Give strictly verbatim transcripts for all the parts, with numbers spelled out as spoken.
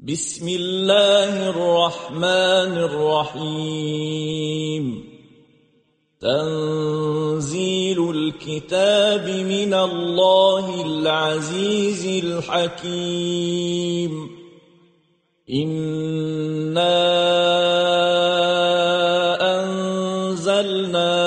بسم الله الرحمن الرحيم تنزيل الكتاب من الله العزيز الحكيم إنا أنزلنا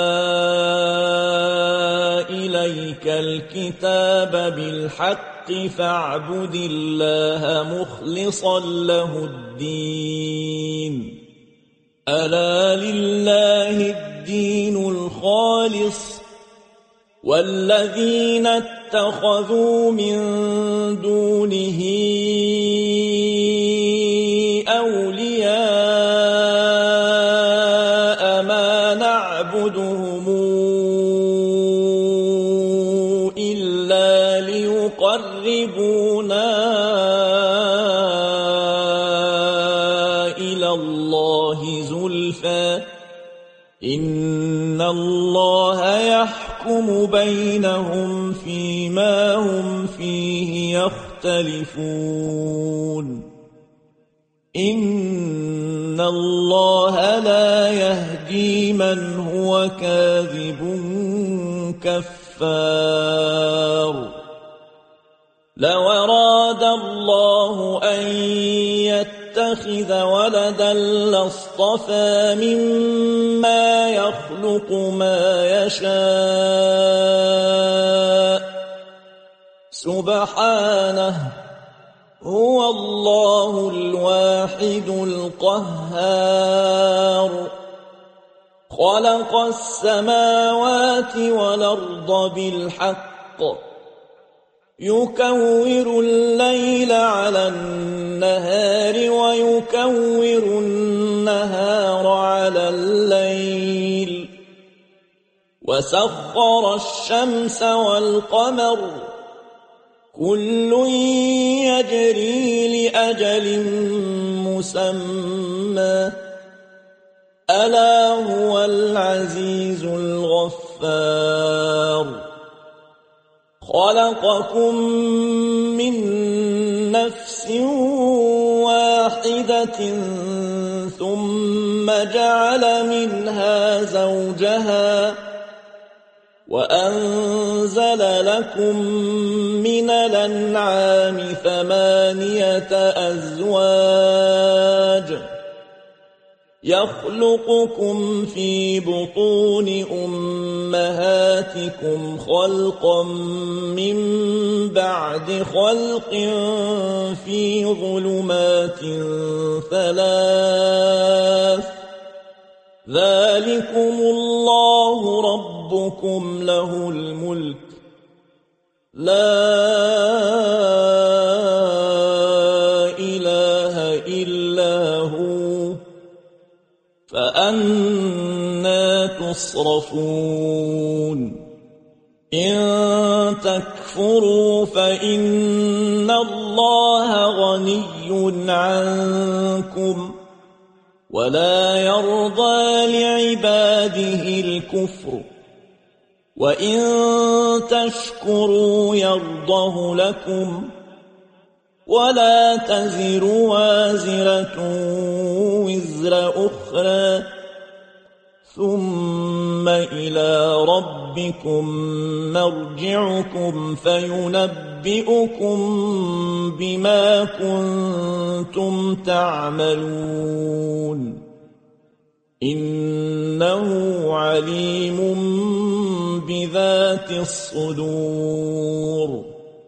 إليك الكتاب بالحق فاعبد الله مخلصا له الدين ألا لله الدين الخالص والذين اتخذوا من دونه أولياء ما نعبدهم إلا ليقربونا إلى الله زلفى إن الله يحكم بينهم فيما هم فيه يختلفون إن الله لا يهدي من هو كاذب كفار لو أراد الله أن يتخذ ولدا لاصطفى مما يخلق ما يشاء سبحانه هو الله الواحد القهار خلق السماوات والأرض بالحق يكور الليل على النهار ويكور النهار على الليل وسخر الشمس والقمر كل يجري لأجل مسمى ألا هو العزيز الغفار خلقكم من نفس واحدة ثم جعل منها زوجها وأنزل لكم من الأنعام ثمانية أزواج يخلقكم في بطون أمهاتكم خلقا من بعد خلق في ظلمات ثلاث ذلكم الله ربكم له الملك لا إله إلا هو فأنى تصرفون إن تكفروا فإن الله غني عنكم ولا يرضى لعباده الكفر وإن تشكروا يرضه لكم ولا تزر وازرة وزر أخرى ثم إلى ربكم مرجعكم فينبئكم بما كنتم تعملون إنه عليم بذات الصدور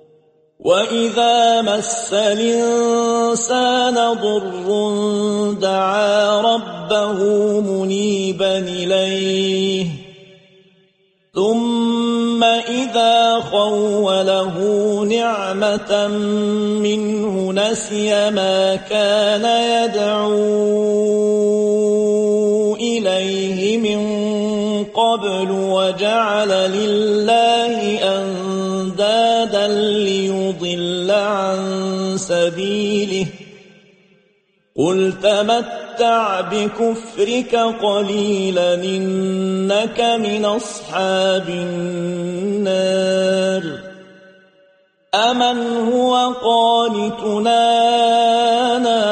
وإذا مس الإنسان ضر دعا ربه منيبا إليه ثم إذا خوله نعمة منه نسي ما كان يدعو إليه من قبل وجعل لله أندادا ليضل عن سبيله قل تمتع بكفرك قليلا إنك من أصحاب النار أمن هو قانتنا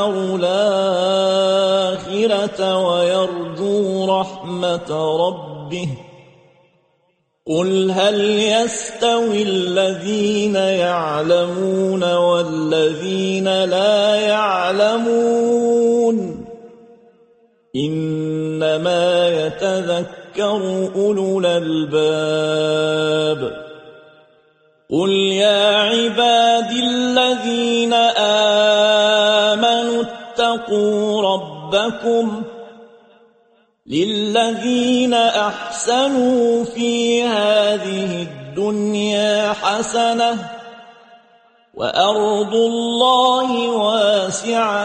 الدَّارُ الْآخِرَةَ وَيَرْجُو رَحْمَةَ رَبِّهِ قُلْ هَلْ يَسْتَوِي الَّذِينَ يَعْلَمُونَ وَالَّذِينَ لَا يَعْلَمُونَ إِنَّمَا يَتَذَكَّرُ أُولُو الْأَلْبَابِ قُلْ يَا عِبَادِي الَّذِينَ آمَنُوا اتَّقُوا رَبَّكُمْ لِلَّذِينَ أَحْسَنُوا فِي هَذِهِ الدُّنْيَا حَسَنَةٌ وَأَرْضُ اللَّهِ وَاسِعَةٌ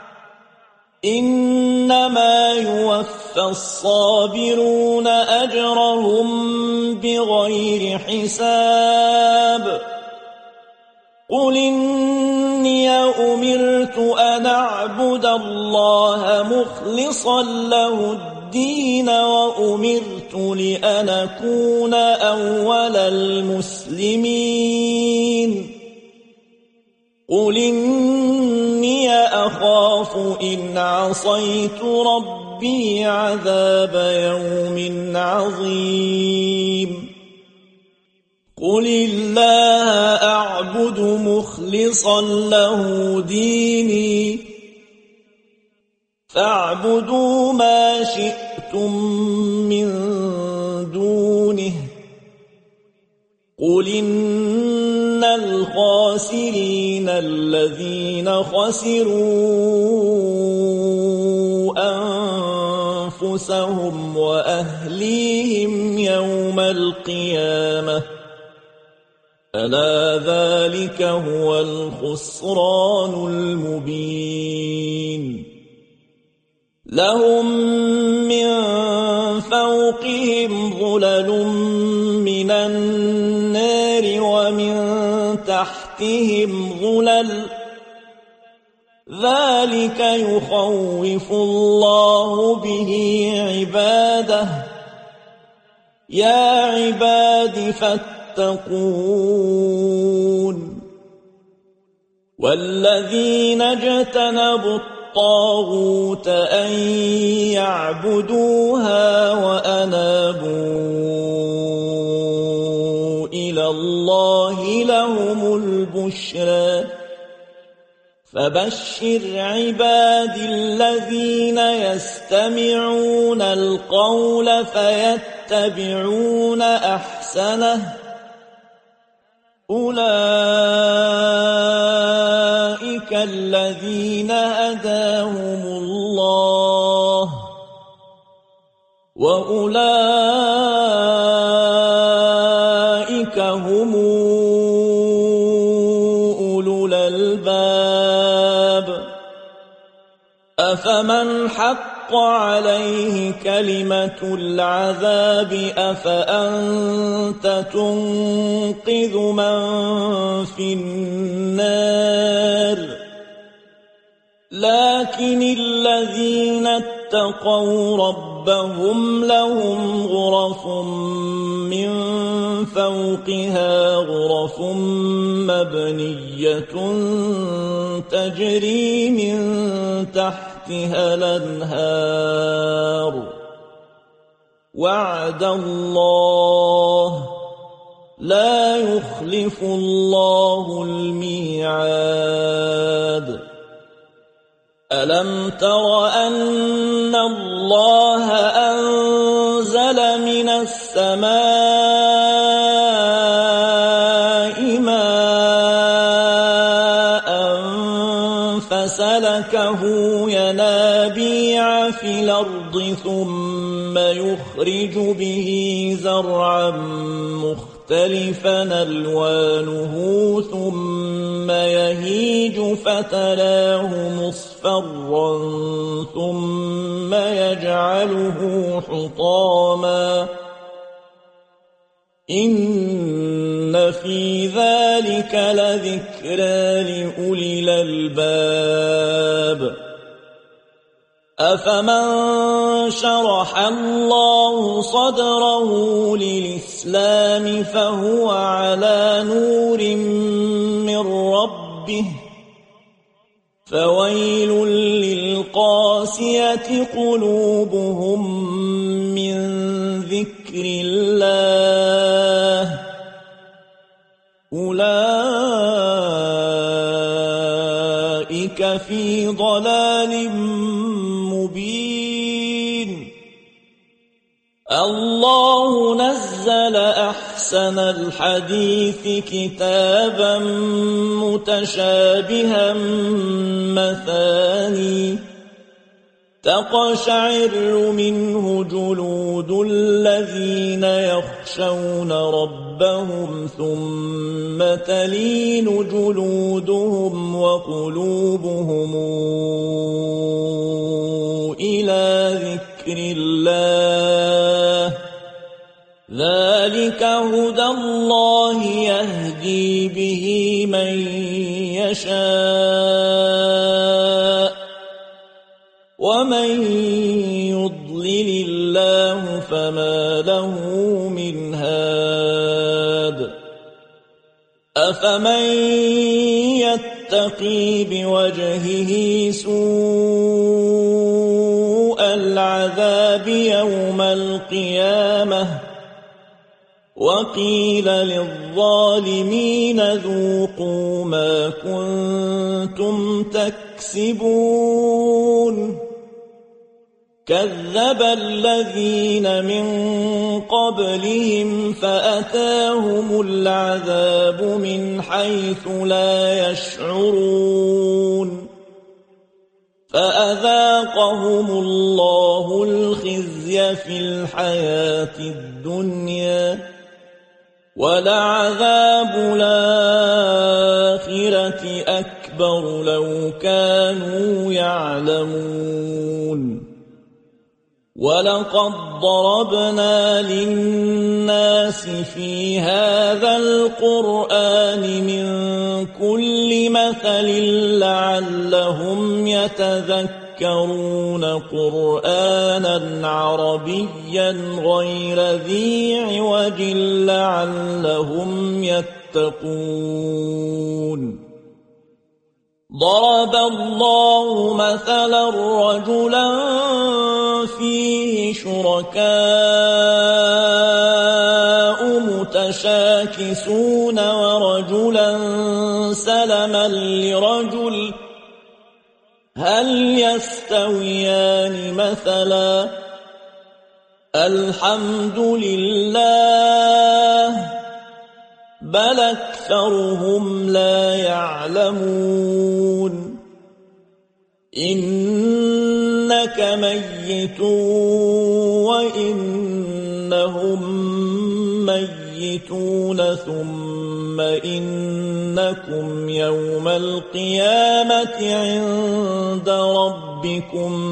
إِنَّمَا يُوَفَّى الصَّابِرُونَ أَجْرَهُم بِغَيْرِ حِسَابٍ قُلْ إِنِّي أُمِرْتُ أَنْ أَعْبُدَ اللَّهَ مُخْلِصًا لَّهُ الدِّينَ وَأُمِرْتُ لِأَنْ أَكُونَ أَوَّلَ الْمُسْلِمِينَ قُلْ إِنِّي أَخَافُ إِنْ عَصَيْتُ رَبِّي عَذَابَ يَوْمٍ عَظِيمٍ قُلِ اللَّهَ أَعْبُدُ مُخْلِصًا لَّهُ دِينِي فَاعْبُدُوا مَا شِئْتُم مِّن دُونِهِ قُلْ إِنَّ الْخَاسِرِينَ الَّذِينَ خَسِرُوا أَنفُسَهُمْ وَأَهْلِيهِمْ يَوْمَ الْقِيَامَةِ أَلَا ذَلِكَ هُوَ الْخُسْرَانُ الْمُبِينُ لَهُم مِّن فَوْقِهِمْ ظُلَلٌ مِّنَ النَّارِ وَمِن تَحْتِهِمْ ظُلَلٌ ذَلِكَ يُخَوِّفُ اللَّهُ بِهِ عِبَادَهُ يَا عِبَادِ فَاتَّقُونِ وَالَّذِينَ اجْتَنَبُوا الطَّاغُوتَ أَن يَعْبُدُوهَا وَأَنَابُوا إِلَى اللَّهِ لَهُمُ الْبُشْرَى فَبَشِّرْ عِبَادِي الَّذِينَ يَسْتَمِعُونَ الْقَوْلَ فَيَتَّبِعُونَ أَحْسَنَهُ أُولَئِكَ الَّذِينَ هَدَاهُمُ اللَّهُ وَأُولَئِكَ هُمْ أُولُو الْأَلْبَابِ أَفَمَنْ حَقَّ عَلَيْهِ كَلِمَةُ الْعَذَابِ أَفَأَنْتَ تُنقِذُ مَنْ فِي النَّارِ لكن الذين اتقوا ربهم لهم غرف من فوقها غرف مبنية تجري من تحتها الأنهار وعد الله لا يخلف الله الميعاد ألم تر أن الله أنزل من السماء ماء فسلكه ينابيع في الأرض ثم يخرج به زرعا مختلفا ألوانه ثم يهيج فتراه مصفرا ثم يجعله حطاما إن في ذلك لذكرى لأولي الألباب أفمن شرح الله صدره للإسلام فهو على نور من ربه فويل للقاسية قلوبهم من ذكر الله أولئك في ضلال مبين الله نزل أحسن الحديث كتابا متشابها مثاني تقشعر منه جلود الذين يخشون ربهم ثم تلين جلودهم وقلوبهم إلى ذكر الله ذلك هدى الله يهدي به من يشاء ومن يضلل الله فما له من هاد أفمن يتقي بوجهه سوء العذاب يوم القيامة وقيل للظالمين ذوقوا ما كنتم تكسبون كذب الذين من قبلهم فأتاهم العذاب من حيث لا يشعرون فأذاقهم الله الخزي في الحياة الدنيا ولعذاب الآخرة أكبر لو كانوا يعلمون ولقد ضربنا للناس في هذا القرآن من كل مثل لعلهم يتذكرون قرآنا عربيا غير ذي عوج لعلهم يتقون ضرب الله مثلا رجلا فيه شركاء متشاكسون ورجلا سلما لرجل هل يستويان مثلا الحمد لله بل أكثرهم لا يعلمون إنك ميت وإنهم ميتون ثم إنكم يوم القيامة عند ربكم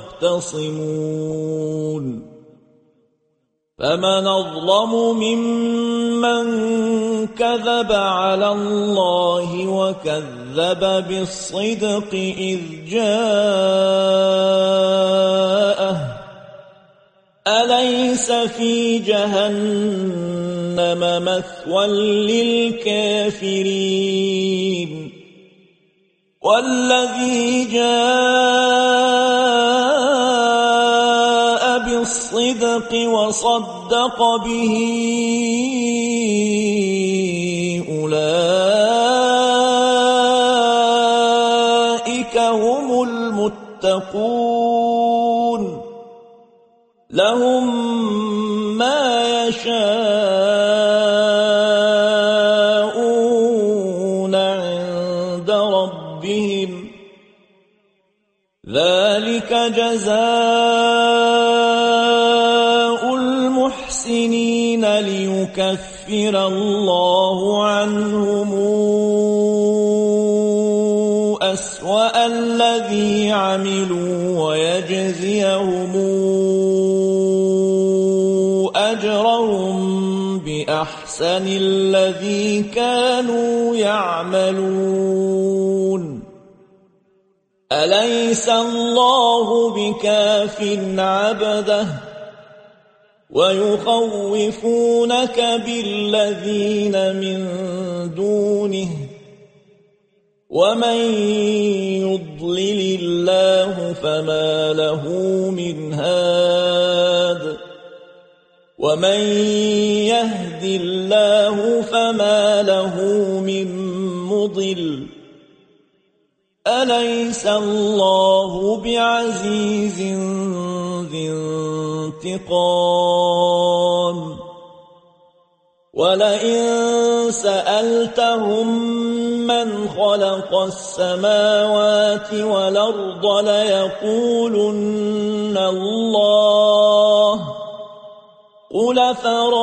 تختصمون فمن أظلم ممن كذب على الله وكذب بالصدق إذ جاءه أليس في جهنم مثوى للكافرين والذي جاء بالصدق وصدق به أولئك هم المتقون لهم ما يشاءون عند ربهم ذلك جزاء المحسنين ليكفر الله عنهم أسوأ الذي عملوا ويجزيهم أجرهم بأحسن الذي كانوا يعملون أليس الله بكاف عبده ويخوفونك بالذين من دونه ومن يضلل الله فما له من هاد ومن يهد الله فما له من مضل أليس الله بعزيز ذي انتقام ولئن سألتهم من خلق السماوات والأرض ليقولن الله قل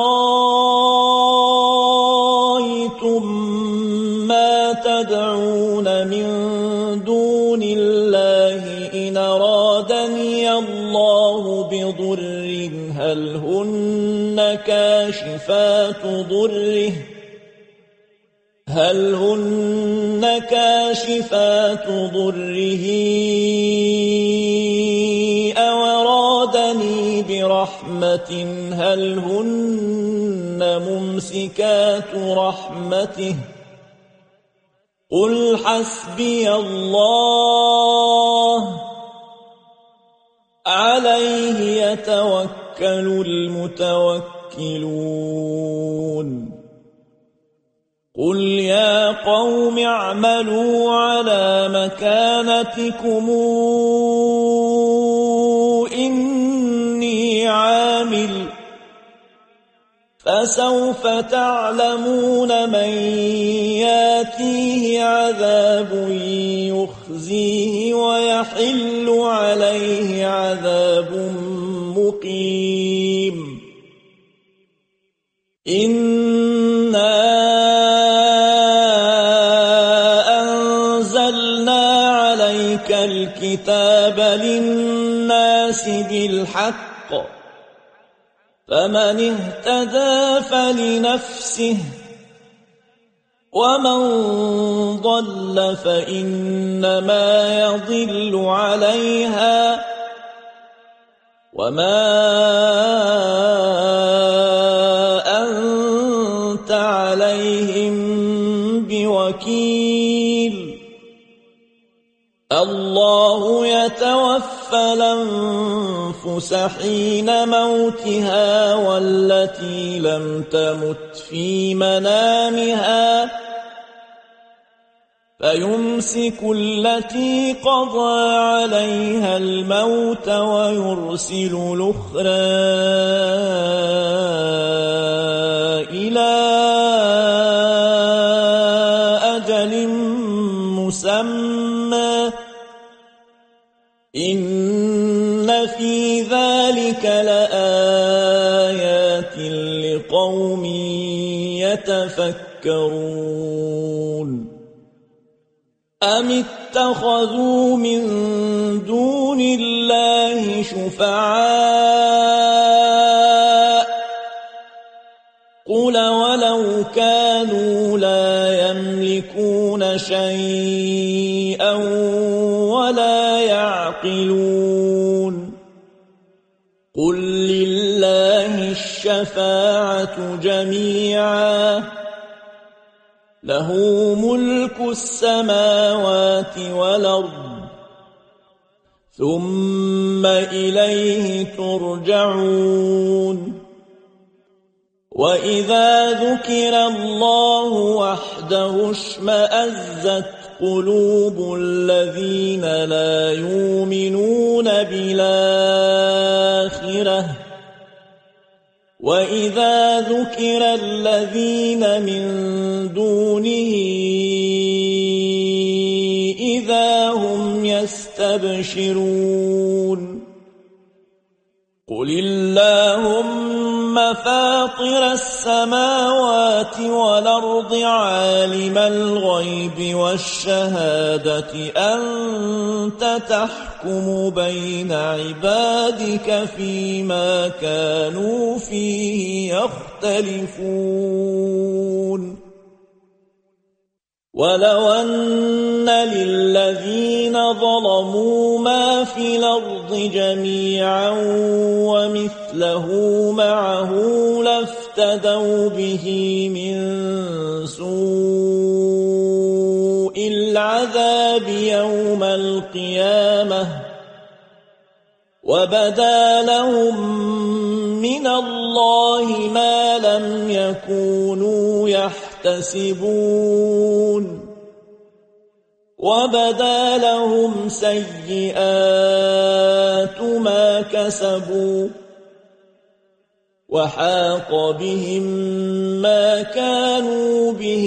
فرأيتم ما تدعون من دون الله إن أرادني الله بضر هل هن كاشفات ضره هل هن كاشفات ضره أو أرادني برحمة هل هن ممسكات رحمته قل حسبي الله عليه يتوكل المتوكلون قل يا قوم اعملوا على مكانتكم إني عامل فسوف تعلمون من ياتيه عذاب يخزيه ويحل عليه عذاب مقيم إنا أنزلنا عليك الكتاب للناس بالحق فمن اهتدى فلنفسه ومن ضل فإنما يضل عليها وما أنت عليهم بوكيل الله يتوفى الأنفس حين موتها والتي لم تمت في منامها فيمسك التي قضى عليها الموت ويرسل الأخرى إلى أجل مسمى إن في ذلك لآيات لقوم يتفكرون أم اتخذوا من دون الله شفعاء قل ولو كانوا لا يملكون شيئا ولا يعقلون قل لله الشفاعة جميعا له ملك السماوات والأرض ثم إليه ترجعون وإذا ذكر الله وحده اشمأزت قلوب الذين لا يؤمنون بالآخرة وإذا ذكر الذين من دونه إذا هم يستبشرون قل اللهم فاطر السماوات والأرض عالم الغيب والشهادة أنت تحكم بين عبادك فيما كانوا فيه يختلفون ولو أن للذين ظلموا ما في الأرض جميعا ومثله معه لافتدوا به من سوء العذاب يوم القيامة وبدا لهم من الله ما لم يكونوا يحتسبون وبدا لهم سيئات ما كسبوا وحاق بهم ما كانوا به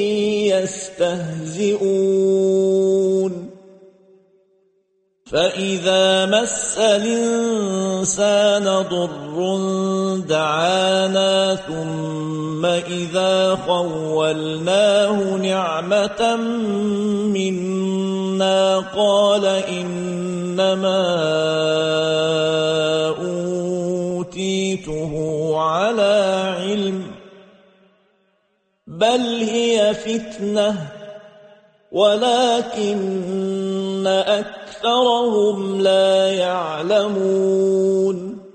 يستهزئون فإذا مس الإنسان ضر دعانا ثم إذا خولناه نعمة منا قال إنما أوتيته على علم بل هي فتنة ولكن أكثرهم لا يعلمون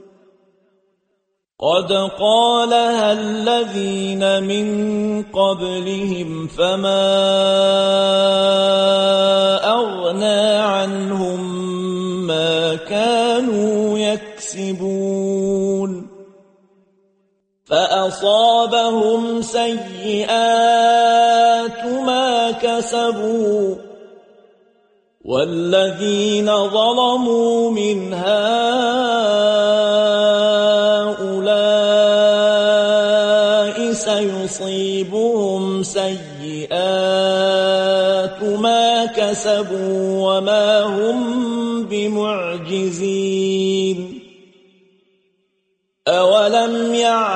قد قالها الذين من قبلهم فما أغنى عنهم ما كانوا يكسبون فأصابهم سيئات ما كسبوا والذين ظلموا من هؤلاء سيصيبهم سيئات ما كسبوا وما هم بمعجزين أولم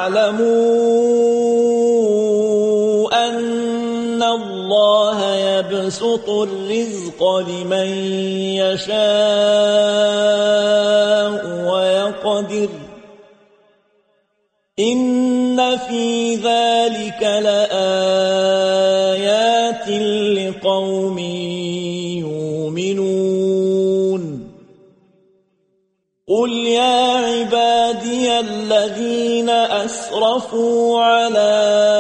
يعلموا أن الله يبسط الرزق لمن يشاء ويقدر إن في ذلك لآيات لقوم يؤمنون قل يا عبادي الذين أسرفوا على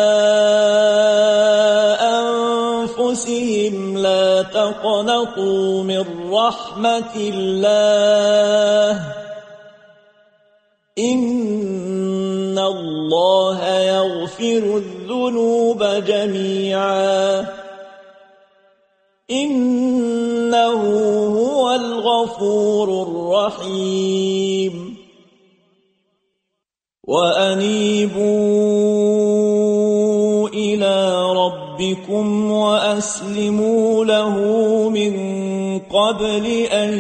أنفسهم لا تقنطوا من رحمة الله إن الله يغفر الذنوب جميعا إنه هو الغفور الرحيم وأنيبوا إلى ربكم وأسلموا له من قبل أن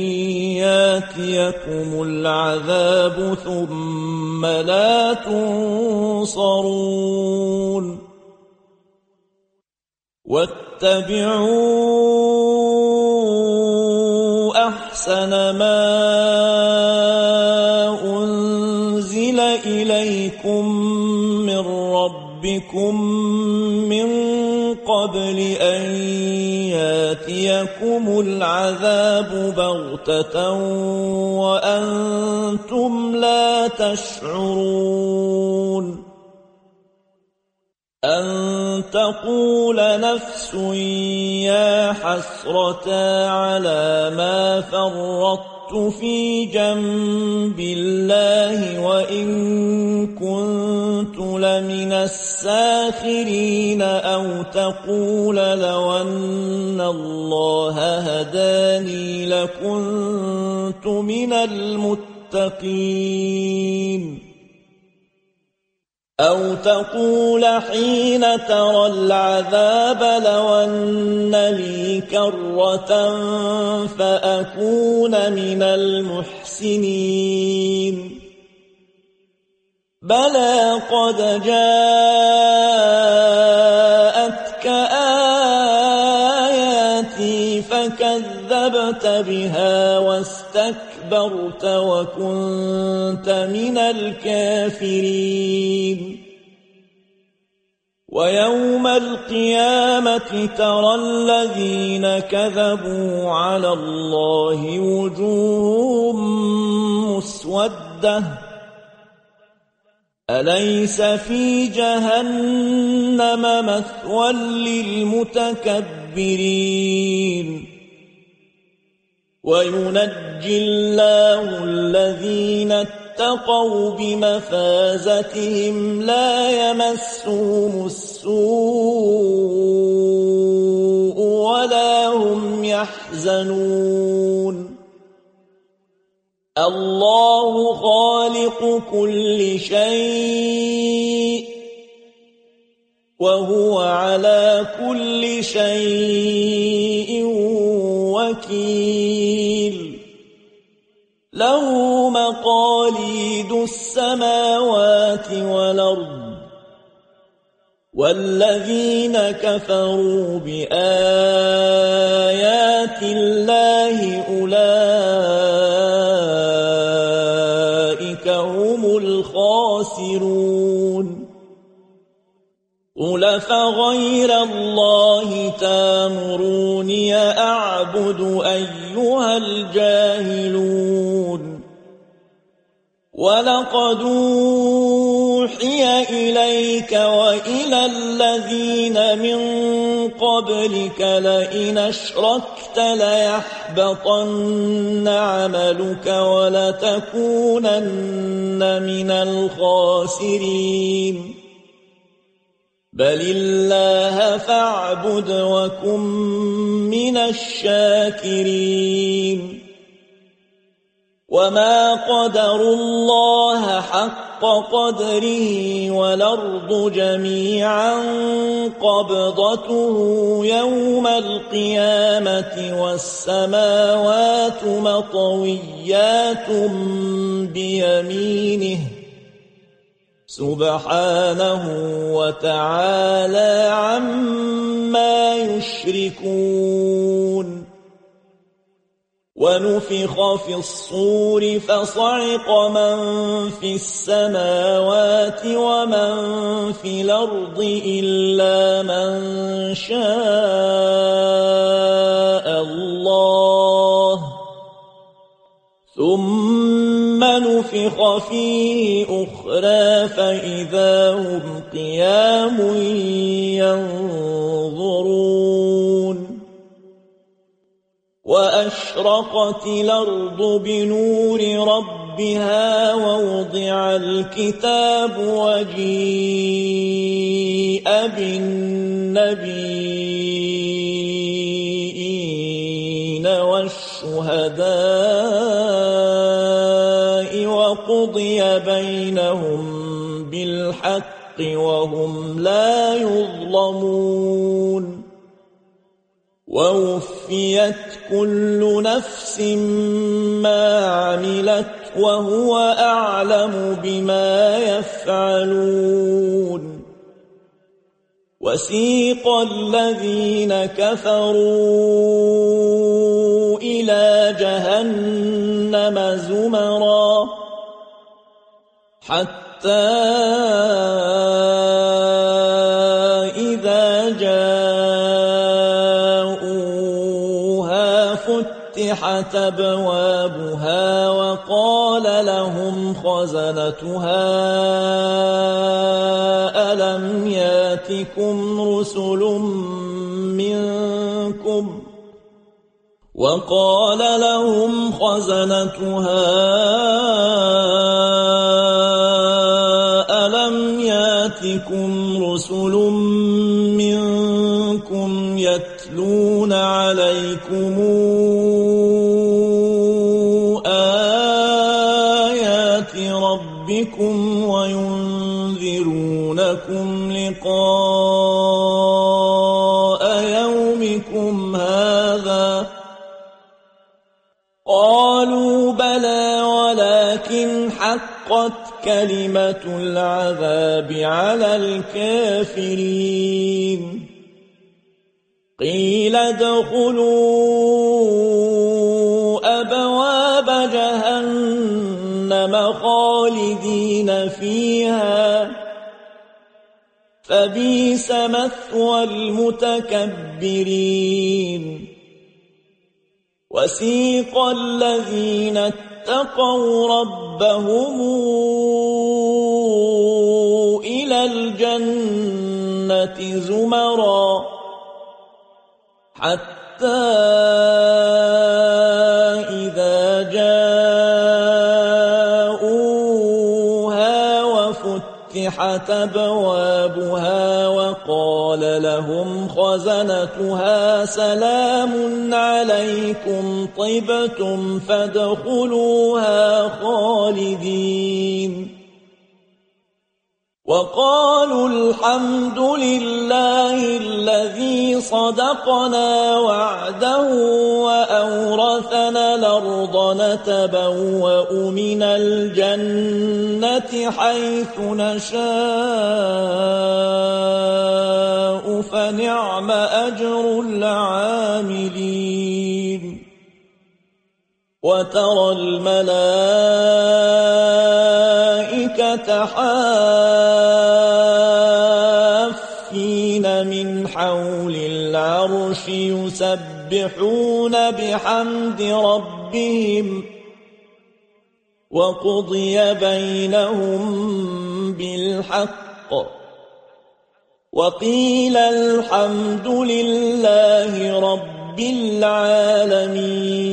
ياتيكم العذاب ثم لا تنصرون واتبعوا أحسن ما أنزل إليكم من ربكم من قبل أن ياتيكم العذاب بغتة وأنتم لا تشعرون أن تقول نفس يا حسرة على ما فرطت في جنب الله وإن كنت لمن الساخرين أو تقول لو أن الله هداني لكنت من المتقين أو تقول حين ترى العذاب لو أن لي كرة فأكون من المحسنين بلى قد جاءتك آياتي فكذبت بها واستكبرت وكنت من الكافرين ويوم القيامة ترى الذين كذبوا على الله وجوههم مسودة أليس في جهنم مثوى للمتكبرين المتكبرين وينجي الله الذين اتقوا بمفازتهم لا يمسهم السوء ولا هم يحزنون الله خالق كل شيء وهو على كل شيء وكيل له مقاليد السماوات والأرض والذين كفروا بآيات الله أولئك هم الخاسرون قل فغير الله تامروني أعبد أيها الجاهلون ولقد أوحي إليك وإلى الذين من قبلك لئن أشركت ليحبطن عملك ولتكونن من الخاسرين بل الله فاعبد وكن من الشاكرين وما قدروا الله حق قدره والأرض جميعا قبضته يوم القيامة والسماوات مطويات بيمينه سبحانه وتعالى عما يشركون ونفخ في الصور فصعق من في السماوات ومن في الأرض إلا من شاء الله ثم نفخ فيه أخرى فإذا هم قيام ينظرون وأشرقت الأرض بنور ربها ووضع الكتاب وجيء بالنبيين والشهداء وقضي بينهم بالحق وهم لا يظلمون ووفيت كل نفس ما عملت وهو أعلم بما يفعلون وسيق الذين كفروا إلى جهنم زمرا حتى إذا جاءوها فتحت أبوابها وقال لهم خزنتها ألم ياتكم رسل منكم وقال لهم خزنتها ألم ياتكم رسل منكم يتلون عليكم آيات ربكم وينذرونكم لقاء يومكم هذا قالوا بلى ولكن حقت كلمة العذاب على الكافرين قيل ادخلوا أبواب جهنم خالدين فيها فبئس مثوى المتكبرين وسيق الذين اتقوا ربهم إلى الجنة زمرا حتى إذا جاءوها وفتحت أبوابها وقال لهم خزنتها سلام عليكم طبتم فادخلوها خالدين وقالوا الحمد لله الذي صدقنا وعده وأورثنا الأرض نتبوأ من الجنة حيث نشاء فنعم أجر العاملين وترى الملائكة حافين من حول العرش يسبحون بحمد ربهم وقضي بينهم بالحق وقيل الحمد لله رب العالمين